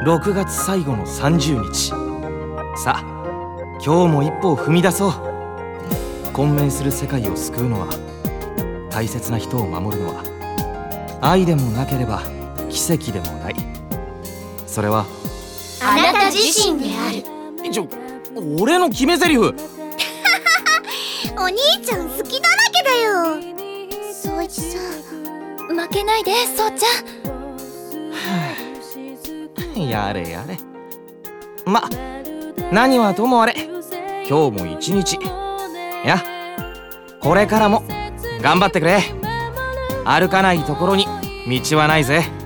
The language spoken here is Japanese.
6月最後の30日。さあ今日も一歩を踏み出そう。混迷する世界を救うのは、大切な人を守るのは、愛でもなければ奇跡でもない。それはあなた自身である。 俺の決め台詞。 お兄ちゃん好きだらけだよ。宗一さん、負けないで、そうちゃん。やれやれ。ま、何はともあれ、今日も一日、いやこれからも頑張ってくれ。歩かないところに道はないぜ。